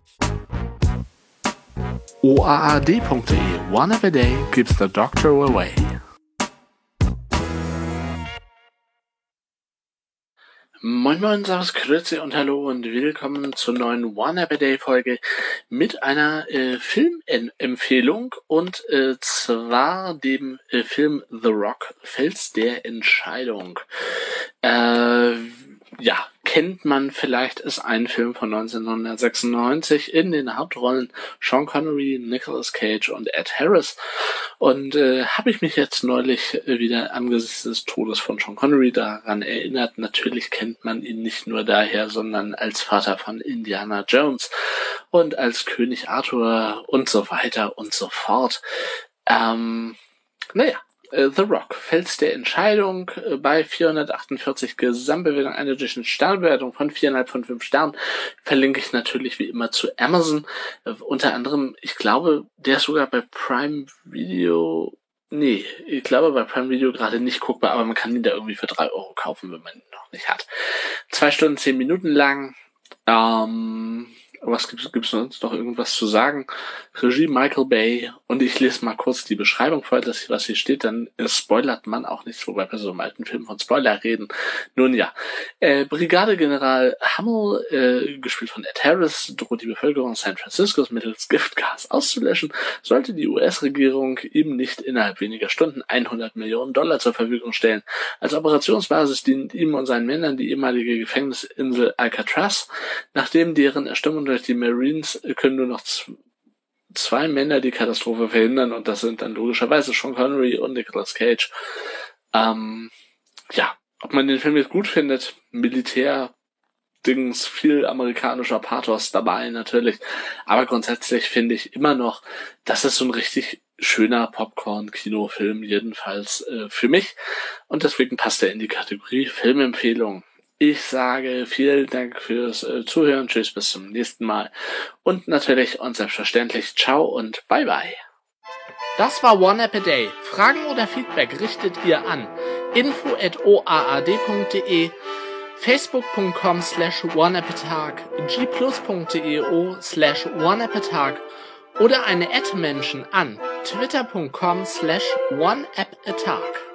OAAD.de One Every Day keeps the doctor away. Moin Moin, Servus, Grüezi und Hallo und willkommen zur neuen One Every Day Folge mit einer Filmempfehlung und zwar dem Film The Rock, Fels der Entscheidung. Kennt man vielleicht, ist ein Film von 1996 in den Hauptrollen Sean Connery, Nicolas Cage und Ed Harris. Und habe ich mich jetzt neulich wieder angesichts des Todes von Sean Connery daran erinnert. Natürlich kennt man ihn nicht nur daher, sondern als Vater von Indiana Jones und als König Arthur und so weiter und so fort. The Rock, Fels der Entscheidung, bei 448 Gesamtbewertung, eine Sternbewertung von 4,5 von 5 Sternen, verlinke ich natürlich wie immer zu Amazon. Unter anderem, ich glaube, der ist sogar bei Prime Video, ich glaube bei Prime Video gerade nicht guckbar, aber man kann ihn da irgendwie für 3 Euro kaufen, wenn man ihn noch nicht hat. 2 Stunden, 10 Minuten lang. Was gibt's sonst noch irgendwas zu sagen? Regie Michael Bay, und ich lese mal kurz die Beschreibung vor, was hier steht, dann spoilert man auch nichts, wobei bei so einem alten Film von Spoiler reden. Nun ja, Brigadegeneral Hummel, gespielt von Ed Harris, droht die Bevölkerung San Franciscos mittels Giftgas auszulöschen, sollte die US-Regierung ihm nicht innerhalb weniger Stunden $100 Millionen zur Verfügung stellen. Als Operationsbasis dient ihm und seinen Männern die ehemalige Gefängnisinsel Alcatraz, nachdem deren Erstimmung durch die Marines können nur noch 2 Männer die Katastrophe verhindern, und das sind dann logischerweise Sean Connery und Nicolas Cage. Ob man den Film jetzt gut findet, Militär-Dings, viel amerikanischer Pathos dabei natürlich, aber grundsätzlich finde ich immer noch, das ist so ein richtig schöner Popcorn-Kinofilm, jedenfalls für mich, und deswegen passt er in die Kategorie Filmempfehlung. Ich sage vielen Dank fürs Zuhören, tschüss, bis zum nächsten Mal und natürlich und selbstverständlich ciao und bye bye. Das war One App a Day. Fragen oder Feedback richtet ihr an info@oaad.de, facebook.com/oneappatag, gplus.io/oneappatag oder eine @Menschen an twitter.com/oneappatag.